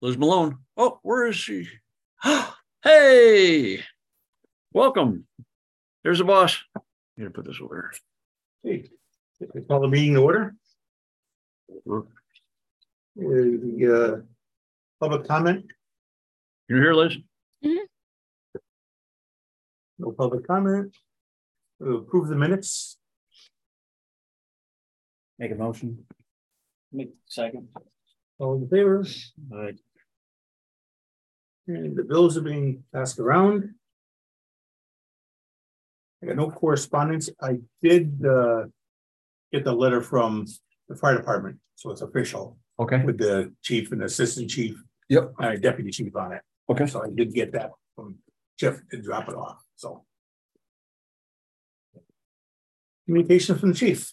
Liz Malone. Oh, where is she? Hey, welcome. There's the boss. I'm going to put this over Hey, call the meeting to order. The public comment. You hear, Liz? Mm-hmm. No public comment. We'll approve the minutes. Make a motion. Make second. All in favor? All right. And the bills are being passed around. I got no correspondence. I did get the letter from the fire department, so it's official Okay. with the chief and assistant chief. Yep. Deputy chief on it. Okay. So I did get that from Jeff to drop it off. So communication from the chief.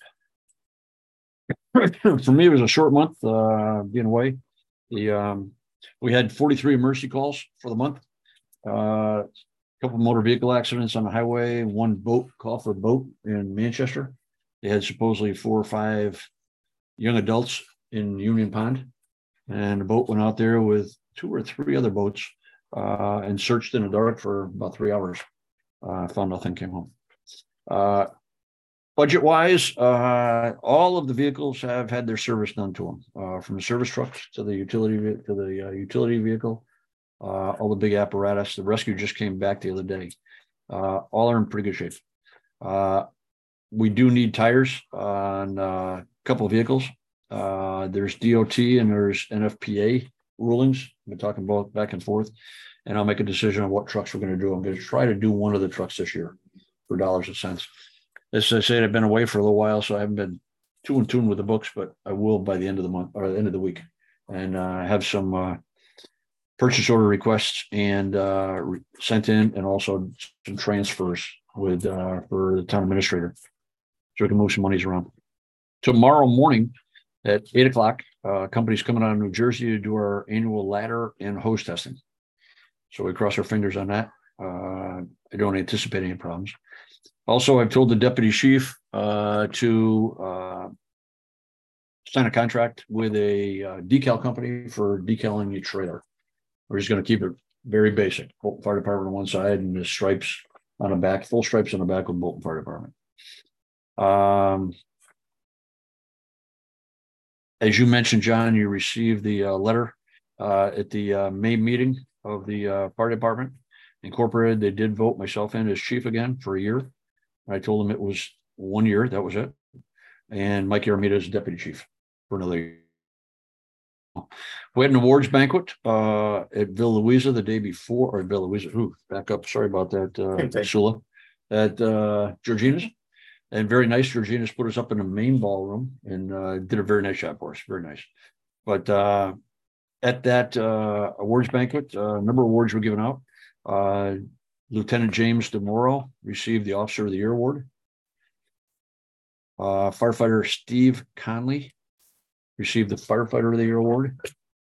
For me, it was a short month, being away. We had 43 emergency calls for the month. A couple of motor vehicle accidents on the highway, one boat call for a boat in Manchester. They had supposedly 4 or 5 young adults in Union Pond, and the boat went out there with 2 or 3 other boats and searched in the dark for about 3 hours. Found nothing, came home. Budget wise, all of the vehicles have had their service done to them, from the service trucks to the utility vehicle, all the big apparatus. The rescue just came back the other day. All are in pretty good shape. We do need tires on a couple of vehicles. There's DOT and there's NFPA rulings. We're talking both back and forth, and I'll make a decision on what trucks we're going to do. I'm going to try to do one of the trucks this year for dollars and cents. As I said, I've been away for a little while, so I haven't been too in tune with the books, but I will by the end of the month or the end of the week, and have some purchase order requests and sent in, and also some transfers with for the town administrator, so we can move some monies around. Tomorrow morning at 8 o'clock, company's coming out of New Jersey to do our annual ladder and hose testing. So we cross our fingers on that. I don't anticipate any problems. Also, I've told the deputy chief to sign a contract with a decal company for decaling the trailer. We're just going to keep it very basic. Bolton Fire Department on one side and the stripes on the back, full stripes on the back with Bolton Fire Department. As you mentioned, John, you received the letter at the May meeting of the fire department. Incorporated, they did vote myself in as chief again for a year. I told them it was 1 year, that was it. And Mike Aramita is deputy chief for another year. We had an awards banquet at Villa Louisa the day before, or Villa Louisa, back up, sorry about that, Sula, at Georgina's. And very nice, Georgina's put us up in the main ballroom and did a very nice job for us, very nice. But at that awards banquet, a number of awards were given out. Lieutenant James DeMoro received the Officer of the Year award. Firefighter Steve Conley received the Firefighter of the Year award.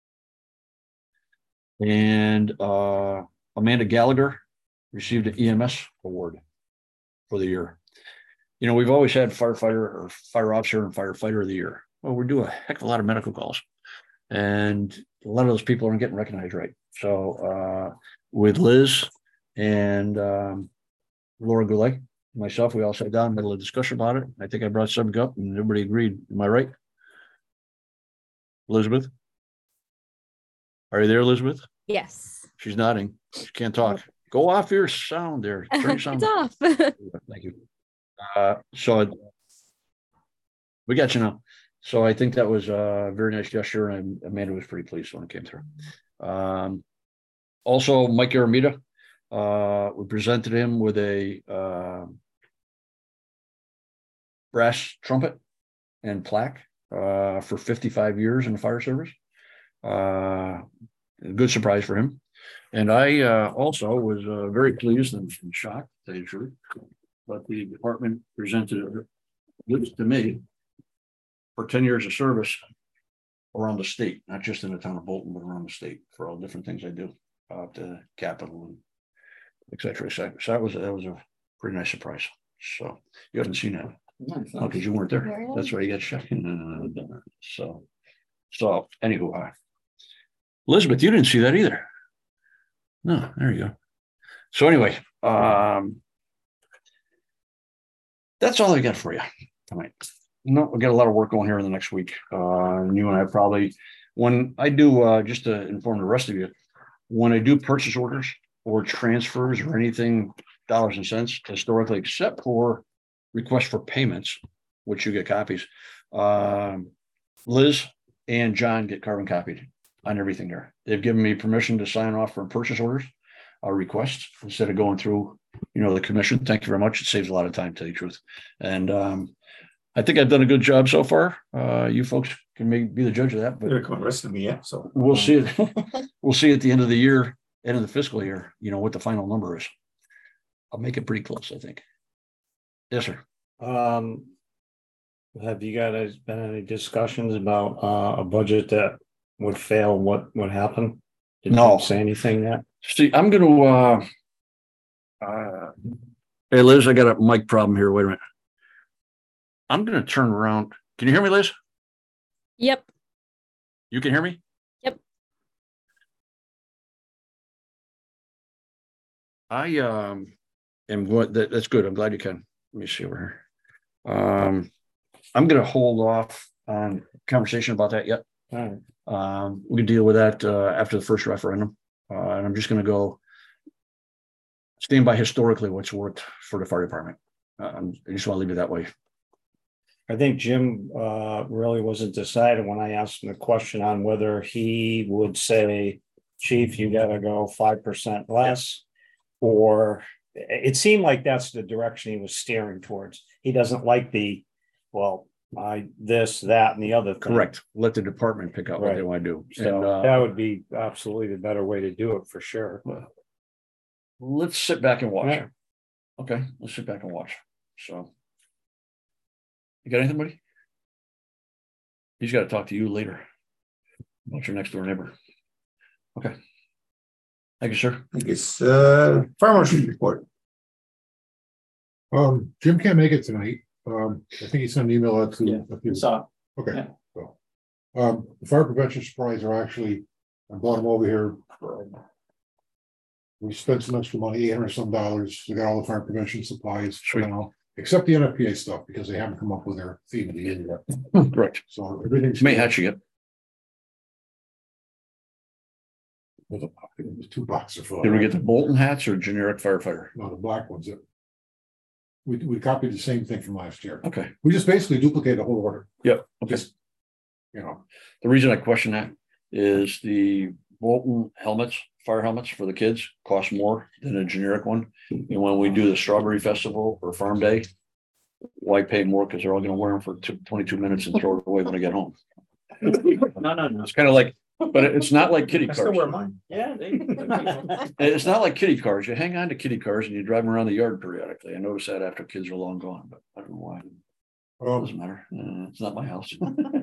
And Amanda Gallagher received an EMS award for the year. You know, we've always had firefighter or fire officer and firefighter of the year. Well, we do a heck of a lot of medical calls, and a lot of those people aren't getting recognized right. So with Liz and Laura Goulet, myself, we all sat down, had a little discussion about it. I think I brought something up and everybody agreed. Am I right? Elizabeth? Are you there, Elizabeth? Yes. She's nodding. She can't talk. Go off your sound there. Turn your sound off. Thank you. So we got you now. So I think that was a very nice gesture, and Amanda was pretty pleased when it came through. Also, Mike Aramita, we presented him with a brass trumpet and plaque for 55 years in the fire service. A good surprise for him. And I also was very pleased and shocked, to tell you the truth, but the department presented it to me for 10 years of service around the state, not just in the town of Bolton, but around the state for all different things I do, to Capitol and et cetera, et cetera. So that was a pretty nice surprise. So you haven't seen that. No, because you weren't there. That's why you got shut. So anywho, Elizabeth, you didn't see that either. No, there you go. So anyway, that's all I got for you tonight. No, we got a lot of work going here in the next week. And you and I probably, when I do, just to inform the rest of you, when I do purchase orders or transfers or anything, dollars and cents, historically, except for requests for payments, which you get copies, Liz and John get carbon copied on everything there. They've given me permission to sign off for purchase orders, requests, instead of going through, the commission. Thank you very much. It saves a lot of time, to tell you the truth. And I think I've done a good job so far. You folks can maybe be the judge of that, but They're coming arresting me yet, so. we'll see it. We'll see at the end of the year, end of the fiscal year, what the final number is. I'll make it pretty close, I think. Yes, sir. Have you guys been any discussions about a budget that would fail? What would happen? Did No. you say anything yet? See, I'm going to, hey, Liz, I got a mic problem here. Wait a minute. I'm going to turn around. Can you hear me, Liz? Yep. You can hear me? Yep. I am going, that's good. I'm glad you can. Let me see over here. I'm going to hold off on conversation about that yet. All right. We can deal with that after the first referendum. And I'm just going to go stand by historically what's worked for the fire department. I just want to leave it that way. I think Jim really wasn't decided when I asked him the question on whether he would say, Chief, you got to go 5% less, or it seemed like that's the direction he was steering towards. He doesn't like this, that, and the other thing. Correct. Let the department pick out what they Right. want to do. So And, that would be absolutely the better way to do it for sure. let's sit back and watch. Yeah. Okay, let's sit back and watch. So, you got anything, buddy? He's got to talk to you later about your next door neighbor. Okay. Thank you, sir. I guess, fire marshal report. Jim can't make it tonight. I think he sent an email out to. Yeah, a few. So, Okay. yeah. So, the fire prevention supplies are actually, I bought them over here. We spent some extra money, $800 some. We got all the fire prevention supplies for Sweet. now, except the NFPA stuff, because they haven't come up with their theme of the year yet. Correct. So everything's. May hatch you. With a 2 boxes full. Did we get the Bolton hats or generic firefighter? No, the black ones. We copied the same thing from last year. Okay. We just basically duplicated the whole order. Yep. Okay. Just, The reason I question that is the Bolton helmets, fire helmets for the kids cost more than a generic one. And when we do the Strawberry Festival or Farm Day, why pay more? Because they're all going to wear them for 22 minutes and throw it away when I get home. no. It's kind of like, but it's not like kitty I still wear cars. mine. Yeah. It's not like kitty cars. You hang on to kitty cars and you drive them around the yard periodically. I noticed that after kids are long gone, but I don't know why. It doesn't matter. It's not my house.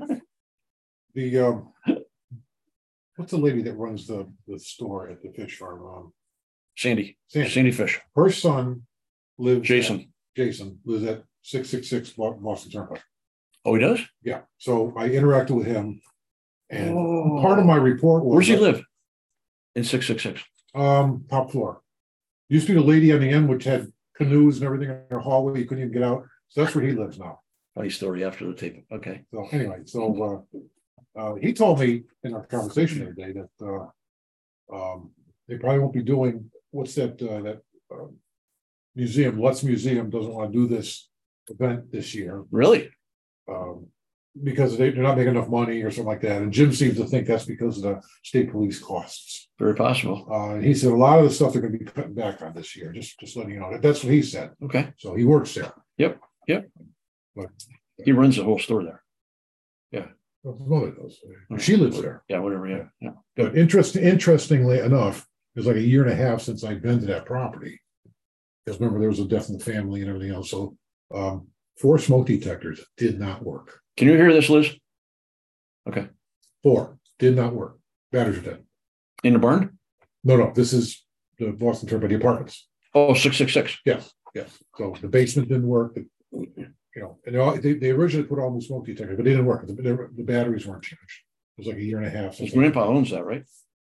The what's the lady that runs the store at the fish farm? Sandy Sandy. Fish. Her son lives. Jason. Jason lives at 666 Boston Turnpike. Oh, he does? Yeah. So I interacted with him, and part of my report was. Where's he live? In 666. Top floor. Used to be the lady on the end which had canoes and everything in her hallway. You couldn't even get out. So that's where he lives now. Funny story after the tape. Okay. So anyway, he told me in our conversation the other day that they probably won't be doing what's that museum. Lutz Museum doesn't want to do this event this year Really? because they're not making enough money or something like that. And Jim seems to think that's because of the state police costs. Very possible. He said a lot of the stuff they're going to be cutting back on this year. Just letting you know that's what he said. Okay. So he works there. Yep. But He runs the whole store there. his mother does. She lives there. Yeah, whatever. Yeah. But interestingly enough, it was like a year and a half since I'd been to that property. Because remember, there was a death in the family and everything else. So 4 smoke detectors did not work. Can you hear this, Liz? Okay. 4 did not work. Batteries are dead. In the barn? No, this is the Boston Turnpike Apartments. Oh, 666. Yes. So the basement didn't work. And they originally put all the smoke detectors, but they didn't work. The batteries weren't changed. It was like a year and a half. His grandpa owns that, right?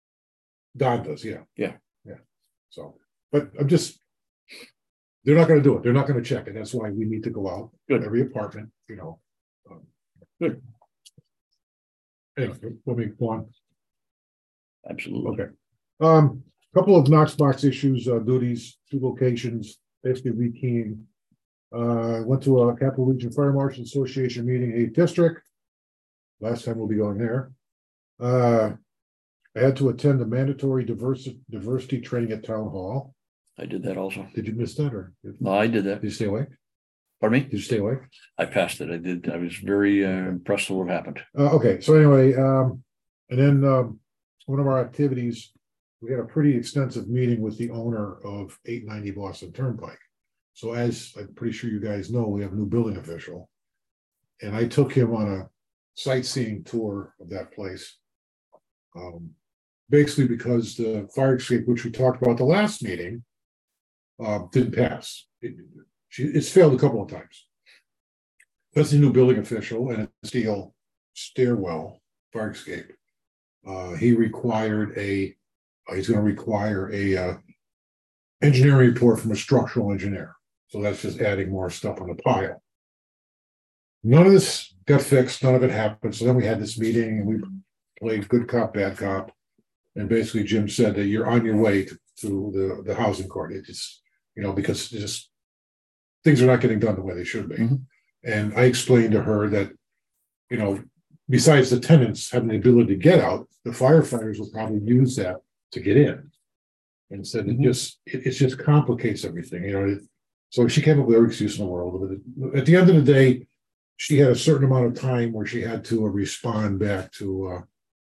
Don does, yeah. Yeah. Yeah. So, but they're not gonna do it. They're not gonna check it. That's why we need to go out. Good. Every apartment, you know. Good. Anyway, let me go on. Absolutely. Okay. Couple of Knox box issues, duties, 2 locations, basically rekeying. Went to a Capital Region Fire Marshal Association meeting, 8th District. Last time we'll be going there. I had to attend the mandatory diversity training at Town Hall. I did that also. Did you miss that or? No, I did that. Did you stay awake? Pardon me? Did you stay awake? I passed it. I did. I was very impressed with what happened. Okay, so anyway, and then one of our activities, we had a pretty extensive meeting with the owner of 890 Boston Turnpike. So as I'm pretty sure you guys know, we have a new building official. And I took him on a sightseeing tour of that place. Basically because the fire escape, which we talked about the last meeting, didn't pass. It's failed a couple of times. That's the new building official and a steel stairwell fire escape. He's going to require a engineering report from a structural engineer. So that's just adding more stuff on the pile. None of this got fixed. None of it happened. So then we had this meeting and we played good cop, bad cop. And basically Jim said that you're on your way to the housing court. It just, because just things are not getting done the way they should be. Mm-hmm. And I explained to her that, besides the tenants having the ability to get out, the firefighters will probably use that to get in. And said it just complicates everything, So she came up with every excuse in the world. But at the end of the day, she had a certain amount of time where she had to respond back to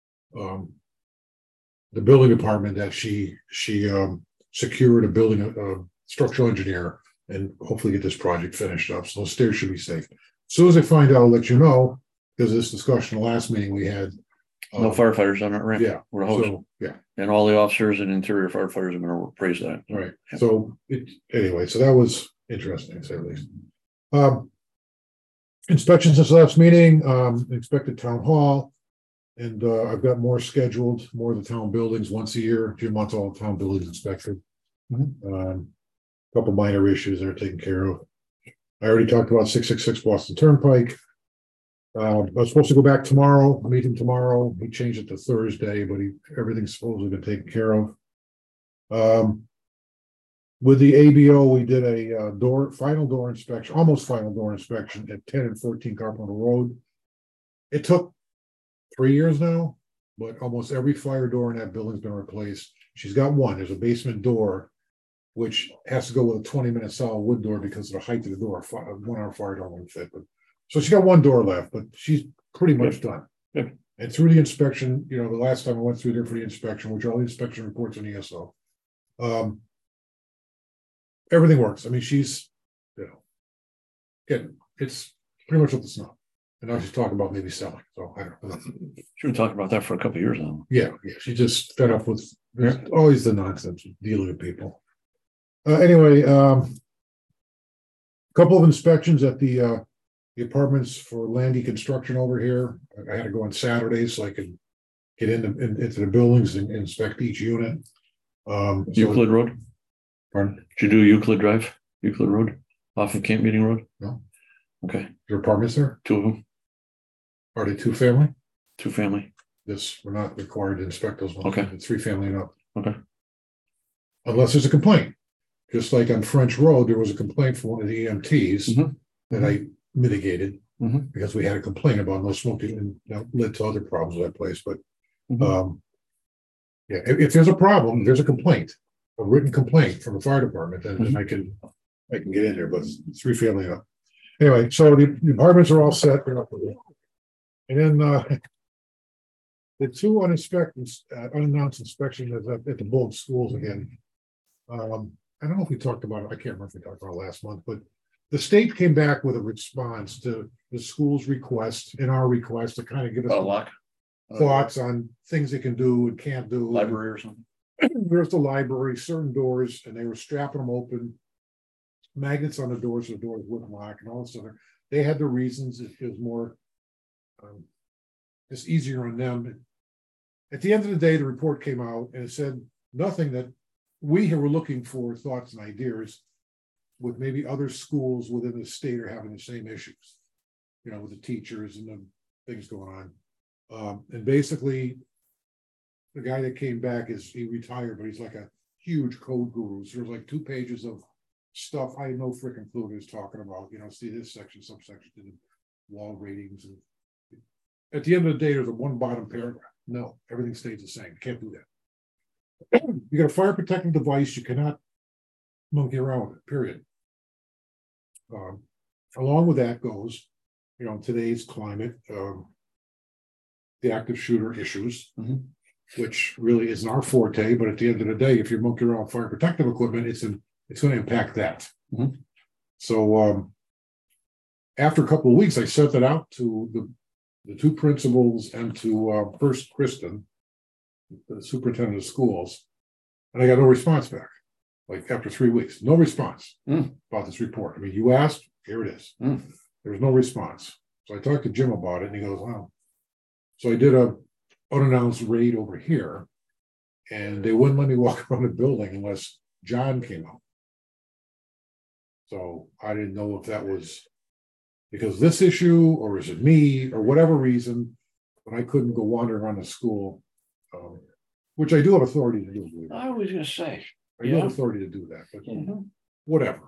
the building department that she secured a building structural engineer and hopefully get this project finished up. So the stairs should be safe. As soon as I find out, I'll let you know. Because this discussion, the last meeting we had. No firefighters on that ramp. Yeah. We're a host. So, yeah. And all the officers and interior firefighters are going to praise that. Right. Yeah. So anyway, so that was interesting, to say the least. Inspections this last meeting, expected town hall. And I've got more scheduled, more of the town buildings once a year. Jim wants all the town buildings inspected. Mm-hmm. Couple minor issues that are taken care of. I already talked about 666 Boston Turnpike. I was supposed to go back tomorrow, meet him tomorrow. He changed it to Thursday, but everything's supposedly been taken care of. With the ABO, we did a final door inspection, almost final door inspection at 10 and 14 Carpenter Road. It took 3 years now, but almost every fire door in that building's been replaced. She's got one. There's a basement door, which has to go with a 20-minute solid wood door because of the height of the door. 1-hour fire door won't fit. But so she's got one door left, but she's pretty much done. Good. And through the inspection, the last time I went through there for the inspection, which all the inspection reports in ESO, everything works. I mean, she's, it's pretty much up to snuff. And now she's talking about maybe selling. So I don't know. She's been talking about that for a couple of years now. Yeah. She just fed up with always the nonsense of dealing with people. Anyway, couple of inspections at the apartments for Landy Construction over here. I had to go on Saturdays so I could get into the buildings and inspect each unit. Euclid Road? Pardon? Did you do Euclid Drive? Euclid Road? Off of Camp Meeting Road? No. Okay. Your apartments there? 2 of them. Are they 2 family? 2 family. Yes, we're not required to inspect those ones. Okay. It's 3 family and up. Okay. Unless there's a complaint. Just like on French Road, there was a complaint from one of the EMTs that I mitigated because we had a complaint about no smoking, and that led to other problems with that place. But if there's a problem, there's a complaint, a written complaint from the fire department, then I can get in there. But it's 3 family up. Anyway, so the apartments are all set. And then the 2 unannounced inspections at the both schools again. I don't know if we talked about it. I can't remember if we talked about it last month, but the state came back with a response to the school's request and our request to kind of give us thoughts on things they can do and can't do. Library or something. There's the library, certain doors, and they were strapping them open, magnets on the doors so the doors wouldn't lock and all this other. They had the reasons. It was more just easier on them. At the end of the day, the report came out and it said nothing that we were looking for thoughts and ideas with maybe other schools within the state are having the same issues, you know, with the teachers and the things going on. And basically, the guy that came back he retired, but he's like a huge code guru. So there's like 2 pages of stuff I had no freaking clue what he was talking about. You know, see this section, subsection, to the wall ratings. And at the end of the day, there's a 1 bottom paragraph. No, everything stays the same. You can't do that. You got a fire protecting device, you cannot monkey around with it, period. Along with that goes, you know, today's climate, the active shooter issues, which really isn't our forte, but at the end of the day, if you're monkeying around with fire protective equipment, it's going to impact that. So after a couple of weeks, I sent it out to the 2 principals and to first Kristen, the superintendent of schools, and I got no response back. Like after 3 weeks, no response about this report. I mean, you asked, here it is. There's no response. So I talked to Jim about it, and he goes, "Wow." So I did a unannounced raid over here, and they wouldn't let me walk around the building unless John came out. So I didn't know if that was because of this issue, or is it me, or whatever reason, but I couldn't go wandering around the school, which I do have authority to do. I was going to say, I do have authority to do that, but whatever.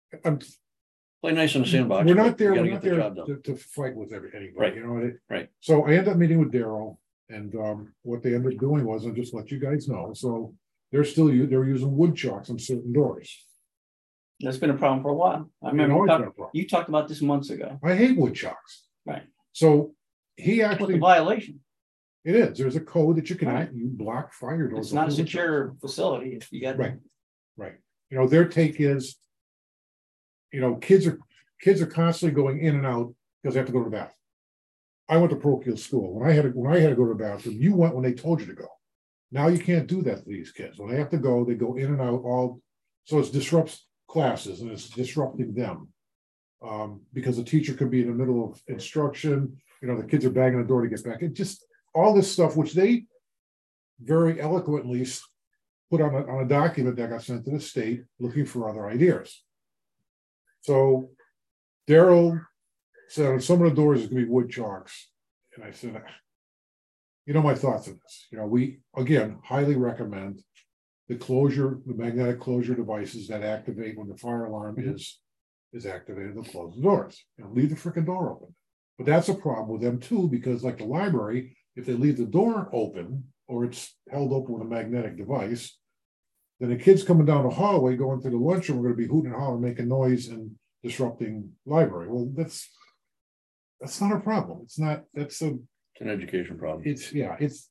play nice in the sandbox. We're not there. You We're gotta not get the there job done. to fight with anybody. Right. You know. Right. So I ended up meeting with Daryl, and what they ended up doing was, I'll just let you guys know. So they're using wood chalks on certain doors. That's been a problem for a while. I You know, remember it's been a problem. you talked about this months ago. I hate wood chalks. Right. So he What's the actually, violation? it is. There's a code that you can Right. you block fire doors. It's not a with wood secure chalks. facility. If you got Right. Right. You know, their take is, you know, kids are constantly going in and out because they have to go to the bathroom. I went to parochial school. When I had to go to the bathroom, you went when they told you to go. Now you can't do that to these kids. When they have to go, they go in and out all, so it disrupts classes and it's disrupting them. Because the teacher could be in the middle of instruction, you know, the kids are banging the door to get back. It just, all this stuff, which they very eloquently put on a document that got sent to the state looking for other ideas. So Daryl said on some of the doors is going to be wood chalks. And I said, you know, my thoughts on this. You know, we, again, highly recommend the magnetic closure devices that activate when the fire alarm is activated, they'll close the doors. You know, leave the freaking door open. But that's a problem with them too, because like the library, if they leave the door open or it's held open with a magnetic device, then the kids coming down the hallway going through the lunchroom are going to be hooting and hollering, making noise and disrupting library. Well, that's not a problem. It's not, it's an education problem. It's, you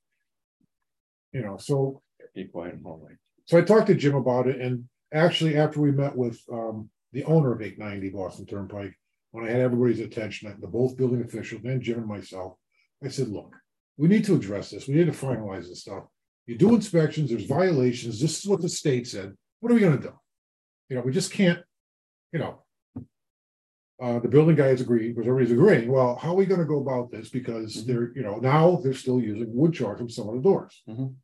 know, so. Be quiet in the hallway. So I talked to Jim about it, and actually after we met with the owner of 890 Boston Turnpike, when I had everybody's attention, the both building officials and Jim and myself, I said, look, we need to address this. We need to finalize this stuff. You do inspections, there's violations. This is what the state said. What are we going to do? You know, we just can't, you know, the building guys agreed, because everybody's agreeing. Well, how are we going to go about this? Because they're, you know, now they're still using wood chalk from some of the doors.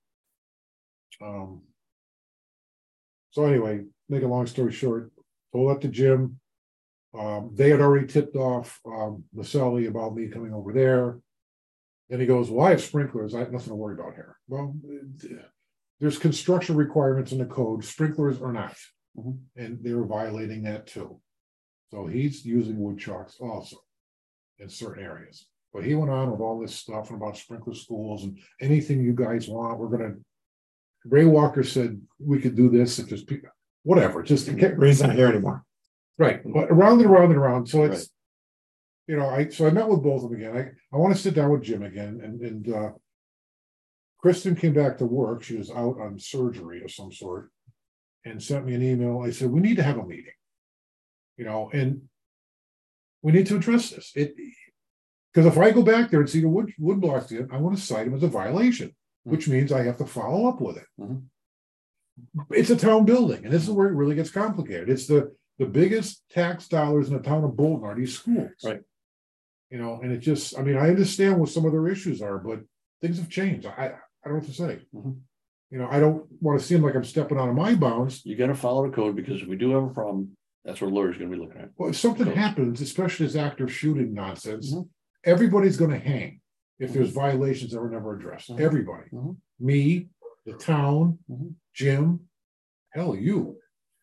So anyway, make a long story short, told that to Jim. They had already tipped off Maselli about me coming over there. Then he goes, well, I have sprinklers. I have nothing to worry about here. Well, there's construction requirements in the code. Sprinklers are not. And they were violating that too. So he's using wood chalks also in certain areas. But he went on with all this stuff about sprinkler schools and anything you guys want. We're going to, Ray Walker said we could do this if there's people, whatever, just Ray's not here anymore. Right. But around and around and around. So it's, you know, I met with both of them again. I want to sit down with Jim again. And Kristen came back to work. She was out on surgery of some sort and sent me an email. I said, we need to have a meeting, you know, and we need to address this. Because if I go back there and see the wood blocks in, I want to cite him as a violation, which means I have to follow up with it. It's a town building, and this is where it really gets complicated. It's the biggest tax dollars in the town of Bolton are these schools. Right. You know, and it just, I mean, I understand what some of their issues are, but things have changed. I don't know what to say. You know, I don't want to seem like I'm stepping out of my bounds. You gotta follow the code, because if we do have a problem, that's what lawyer's gonna be looking at. Well, if something Codes. happens, especially this active shooting nonsense, Mhm. everybody's gonna hang if there's violations that were never addressed. Mhm. Everybody. Mhm. Me, the town, Mhm. Jim, hell, you.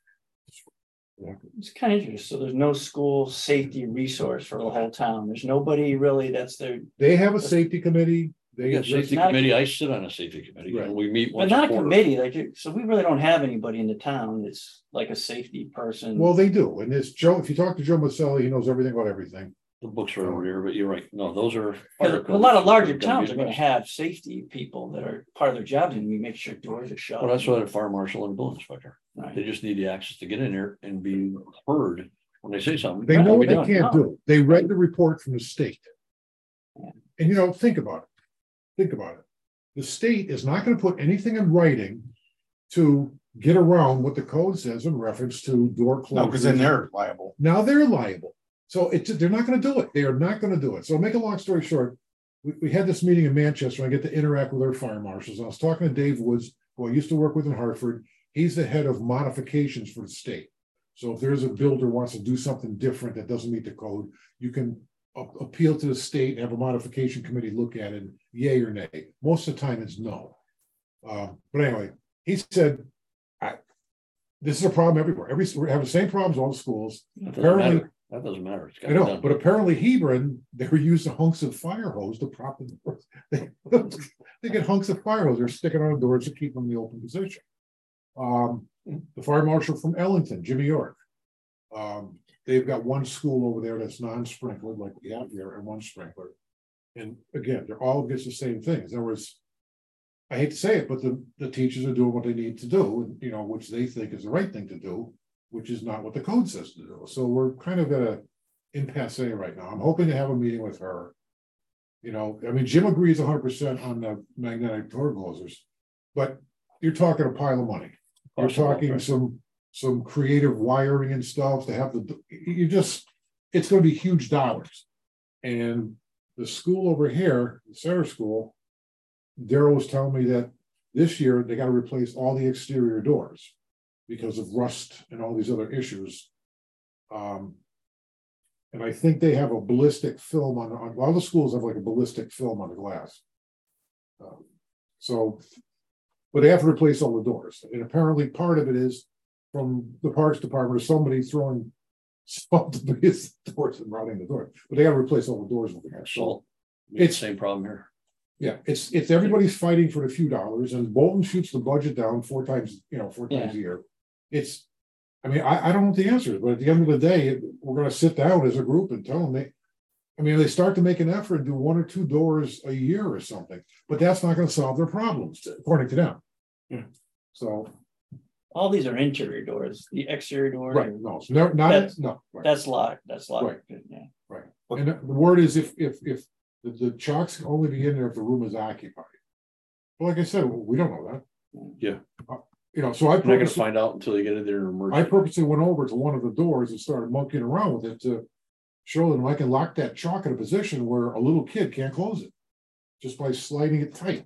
It's kind of interesting. So there's no school safety resource for the whole town. There's nobody really that's their, They have a safety committee. We They got safety not- committee, I sit on a safety committee, Right. and we meet but once not a a quarter. committee, like, so we really don't have anybody in the town that's like a safety person. Well, they do. And it's Joe, if you talk to Joe Maselli, he knows everything about everything. The books are over here, but you're right, no, those are. Because a lot of larger towns are gonna have safety people that are part of their jobs, and we make sure doors are shut. Well, that's why the fire marshal and the building inspector, they Right. just need the access to get in there and be heard when they say something. They know we what they don't. can't do. They read the report from the state. Yeah. And think about it. Think about it. The state is not going to put anything in writing to get around what the code says in reference to door closures. No, because then they're liable. Now they're liable. So they're not going to do it. They are not going to do it. So make a long story short, we had this meeting in Manchester. I get to interact with our fire marshals. I was talking to Dave Woods, who I used to work with in Hartford. He's the head of modifications for the state. So if there's a builder wants to do something different that doesn't meet the code, you can appeal to the state and have a modification committee look at it, yay or nay. Most of the time it's no. But anyway, he said, this is a problem everywhere. We have the same problems, all the schools. That doesn't Apparently, matter. That doesn't matter. It's I gotta be know, done. but apparently Hebron, they were using hunks of fire hose to prop the doors. They get hunks of fire hose, they're sticking on the doors to keep them in the open position. The fire marshal from Ellington, Jimmy York. They've got one school over there that's non-sprinklered, like we have here, and one sprinkler. And again, they're all against the same things. There was, I hate to say it, but the teachers are doing what they need to do, and which they think is the right thing to do, which is not what the code says to do. So we're kind of at a impasse right now. I'm hoping to have a meeting with her. Jim agrees 100% on the magnetic door closers, but you're talking a pile of money. You're talking some creative wiring and stuff to have it's going to be huge dollars. And the school over here, the center school, Daryl was telling me that this year they got to replace all the exterior doors because of rust and all these other issues. And I think they have a ballistic film on a lot of the schools have like a ballistic film on the glass. But they have to replace all the doors. And apparently part of it is from the Parks Department or somebody throwing salt to the doors and rotting the door. But they got to replace all the doors over there. So It's- it's the same problem here. Yeah, it's everybody's fighting for the few dollars, and Bolton shoots the budget down four times a year. I don't know what the answer is, but at the end of the day, we're going to sit down as a group and tell them they start to make an effort and do one or two doors a year or something, but that's not going to solve their problems, according to them. Yeah. So All these are interior doors, the exterior door. right, no, so no, right. That's locked, that's locked. Right. Yeah. Right. And the word is if the chalks can only be in there if the room is occupied. Well, like I said, we don't know that. Yeah. So I You're not gonna purposely, find out until you get in there and emerge. I purposely went over to one of the doors and started monkeying around with it to show them I can lock that chalk in a position where a little kid can't close it just by sliding it tight,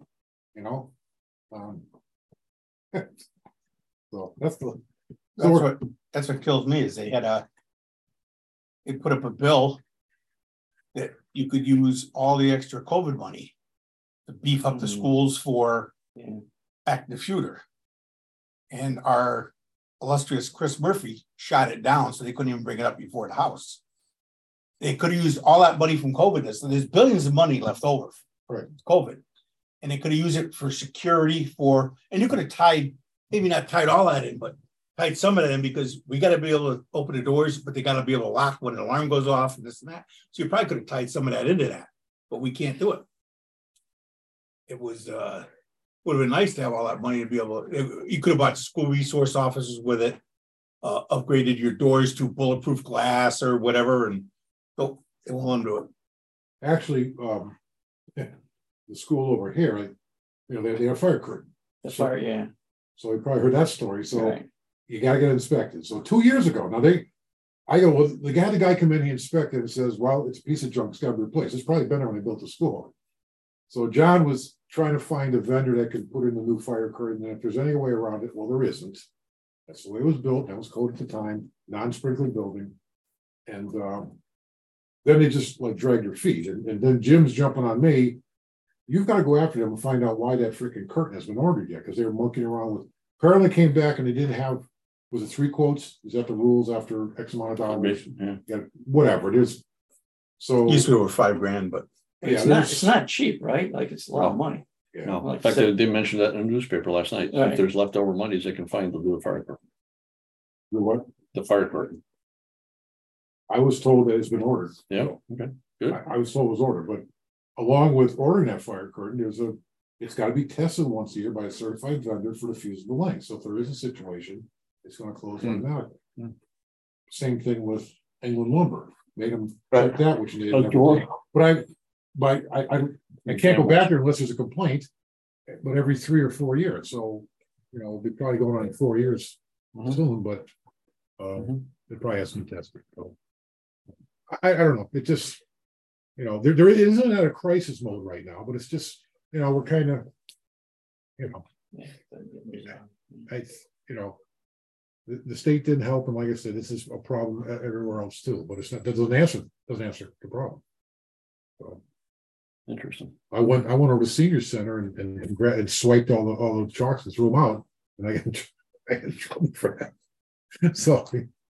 So That's what kills me is they put up a bill that you could use all the extra COVID money to beef up the schools for active shooter. And our illustrious Chris Murphy shot it down, so they couldn't even bring it up before the House. They could have used all that money from COVID. So there's billions of money left over for COVID. And they could have used it for security and you could have maybe not tied all that in, but tied some of that in because we got to be able to open the doors, but they got to be able to lock when an alarm goes off and this and that. So you probably could have tied some of that into that, but we can't do it. It was, would have been nice to have all that money to be able to, you could have bought school resource officers with it, upgraded your doors to bulletproof glass or whatever, and go, they won't do it. actually, the school over here, they have fire curtain. The fire, yeah. So we probably heard that story. So Right. you got to get inspected. So 2 years ago, I go, well, the guy come in, he inspected and says, well, it's a piece of junk, it's got to be replaced. It's probably been there when they built the school. So John was trying to find a vendor that can put in the new fire curtain, and if there's any way around it, well, there isn't. That's the way it was built, that was coded at the time, non-sprinkler building. And then they just like drag their feet, and then Jim's jumping on me. You've got to go after them and find out why that freaking curtain has been ordered yet, because they were monkeying around with, apparently came back and they didn't have, was it 3 quotes? Is that the rules after X amount of dollars? Yeah, whatever it is. So Used to be over $5,000, but It's not cheap, right? Like it's a lot of money. yeah. No, in Like fact, said- they mentioned that in the newspaper last night. Right. If there's leftover monies, they can find to do a fire curtain. The what? The fire curtain. I was told that it's been ordered. Yeah, okay, good. I was told it was ordered, but along with ordering that fire curtain, it's got to be tested once a year by a certified vendor for the fusible length. So if there is a situation, it's going to close automatically. Same thing with England lumber, made them check that, which they never did. But I can't go back there unless there's a complaint, but every 3 or 4 years. So, it'll be probably going on in 4 years soon, but it probably has to be tested. So I don't know. It just, there isn't at a crisis mode right now, but it's just, we're kind of, the state didn't help, and like I said, this is a problem everywhere else too. But it's not, that doesn't answer the problem. So Interesting. I went over to the senior center and swiped all the chalks and threw them out, and I got in trouble for that. So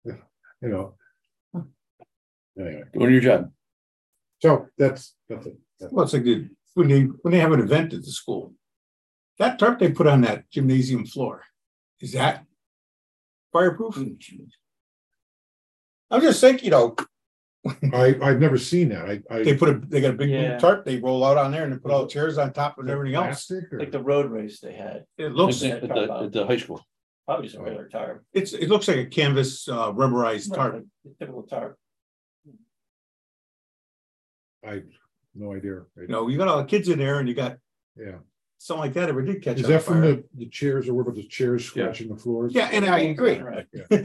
anyway, Doing your job. so that's it. well, it's like when they have an event at the school, that tarp they put on that gymnasium floor, is that fireproof? I'm just thinking, I've never seen that. they got a big Yeah. tarp they roll out on there and they put all the chairs on top and everything else. Plastic or- Like the road race they had. It looks At the high school. Probably just a regular tarp. it looks like a canvas rubberized tarp. Right, the typical tarp. I no idea. You got all the kids in there and you got Yeah. something like that. If it did catch Is on that from fire. the chairs, or what about the chairs scratching the floors? Yeah, and I agree. Right.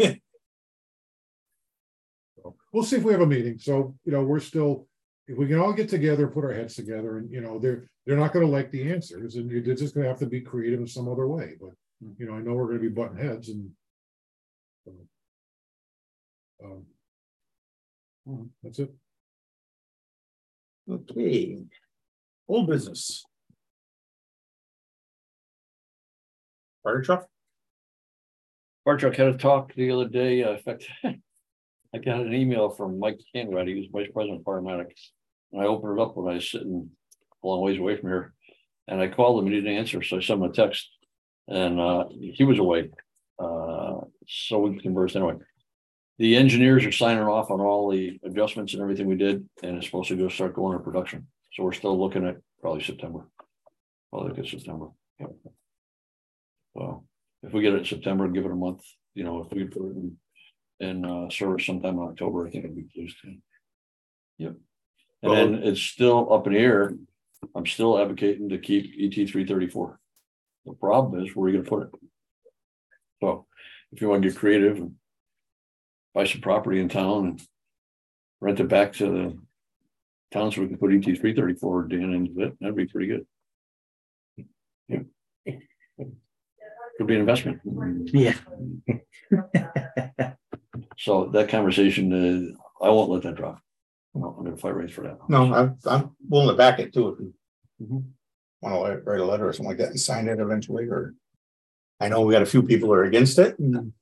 So, we'll see if we have a meeting. So, we're still, if we can all get together, put our heads together, and they're not going to like the answers, and you're just going to have to be creative in some other way. But I know we're going to be butting heads, and that's it. Okay. Old business. Fire truck? Fire truck had a talk the other day. In fact, I got an email from Mike Canrad, he was vice president of paramedics. And I opened it up when I was sitting a long ways away from here. And I called him, he didn't answer. So I sent him a text. And he was away. So we conversed anyway. The engineers are signing off on all the adjustments and everything we did, and it's supposed to start going to production. So we're still looking at probably September. September. Yeah. So if we get it in September, give it a month, if we put it in service sometime in October, I think I'd be pleased to. Yep. And then it's still up in the air. I'm still advocating to keep ET 334. The problem is, where are you going to put it? So if you want to get creative and buy some property in town and rent it back to the town so we can put ET 334 Dan into it, that'd be pretty good. Yeah. Could be an investment. Yeah. So that conversation, I won't let that drop. I'm going to fight right for that. No, I'm willing to back it too. If you Mhm. want to write a letter or something like that and sign it eventually, or I know we got a few people who are against it.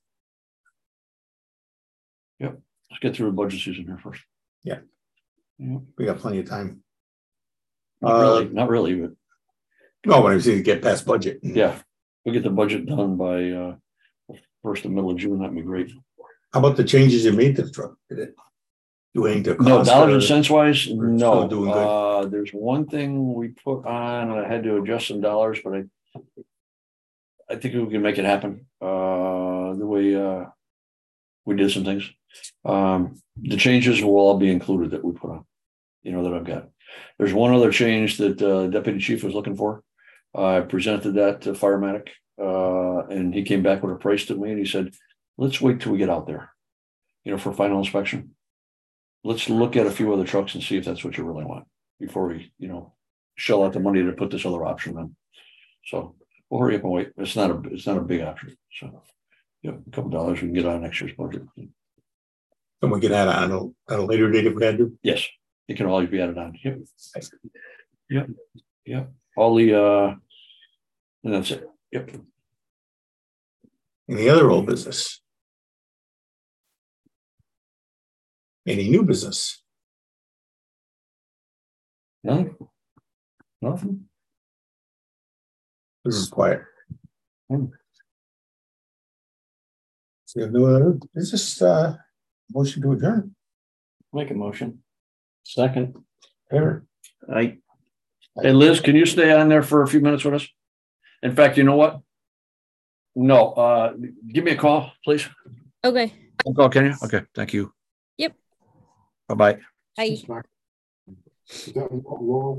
Let's get through the budget season here first. We got plenty of time. Not really, but No, when I was to get past budget. yeah, we'll get the budget done by first and middle of June. That'd be great. How about the changes you made to the truck? Did it do anything to No, cost? dollars or- and cents wise, still no. doing good? There's one thing we put on, I had to adjust some dollars, but I think we can make it happen. The way we did some things. The changes will all be included that we put on, that I've got. There's one other change that Deputy Chief was looking for. I presented that to Firematic, and he came back with a price to me, and he said, let's wait till we get out there, for final inspection. Let's look at a few other trucks and see if that's what you really want before we, shell out the money to put this other option in. So we'll hurry up and wait. It's not a big option. So yeah, a couple dollars we can get on next year's budget. And we can add on at a later date if we had to. Yes, it can always be added on. Yep. Yep. Yep. All the and that's it. Yep. Any other old business? Any new business? Nothing. Nothing. This is quiet. Hmm. So you have no other, is this motion to adjourn? Make a motion. Second. Favor? Hey Liz, can you stay on there for a few minutes with us? In fact, you know what? No, give me a call, please. Okay. Phone call, can you? Okay, thank you. Yep. Bye-bye. Bye. Is that long?